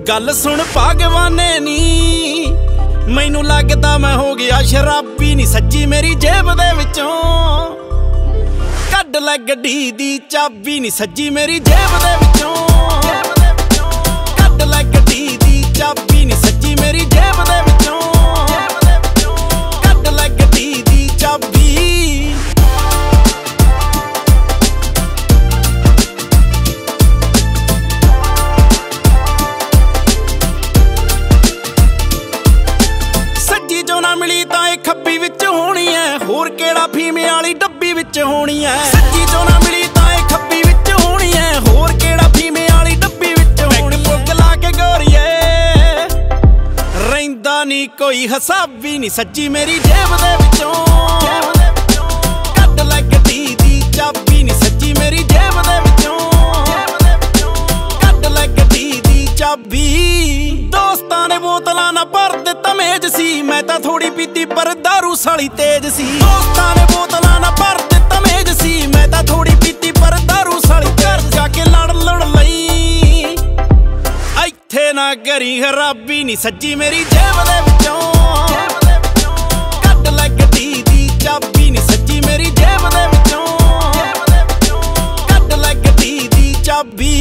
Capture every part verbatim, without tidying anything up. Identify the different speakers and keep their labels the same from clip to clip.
Speaker 1: गल सुन भागवाने नी, मैनू लगदा मैं हो गया शराबी नी। सच्ची मेरी जेब दे विचों कड्ड लै गड्डी दी चाबी नी। सच्ची मेरी जेब दे विचों कड्ड लै गड्डी दी चाबी नी। सच्ची मेरी जेब दे विचों कड्ड लै गड्डी दी चाबी। मिली तां ए खब्बी विच होनी है, होर केड़ा फीमे वाली डब्बी विच होनी है। सच्ची चो ना मिली तां ए खब्बी विच होनी है, होर केड़ा फीमे वाली डब्बी विच होनी। पुग ला के गोरीए रहिंदा नी कोई हिसाबी नी। सच्ची मेरी जेब दे विचों कड्ड लै गड्डी दी चाबी नी। सच्ची मेरी जेब दे विचों कड्ड लै गड्डी दी चाबी। दोस्तां ने बोतलां ना भर दित्ता मेज सी, मैं तां थोड़ी पीती पर दारू साली तेज सी। दोस्तां ने बोतलां ना भर दित्ता मेज सी, मैं तां थोड़ी पीती पर दारू साली। घर जाके लड़ लड़ लई इत्थे ना करी खराबी नी। सच्ची मेरी जेब दे विचों कड्ड लै गड्डी दी चाबी नी। सच्ची मेरी जेब दे विचों कड्ड लै गड्डी दी चाबी।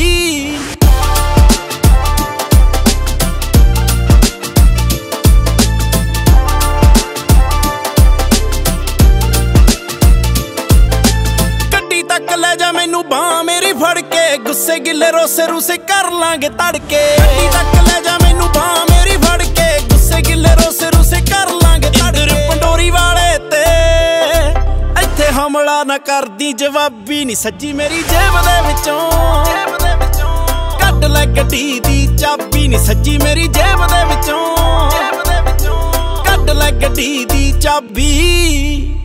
Speaker 1: ले जा मैनू बां मेरी फड़ के, गुस्से गिले रोसे रूसे कर लांगे तड़के। गड्डी तक ले जा मैनू बां मेरी फड़ के, गुस्से गिले रोसे रूसे कर लांगे तड़के। पंडोरी वाले ते इत्थे हमला ना कर दी जवाबी नी। सच्ची मेरी जेब दे विचों कड्ड लै गड्डी दी चाबी नी। सच्ची मेरी जेब दे विचों कड्ड लै गड्डी दी चाबी।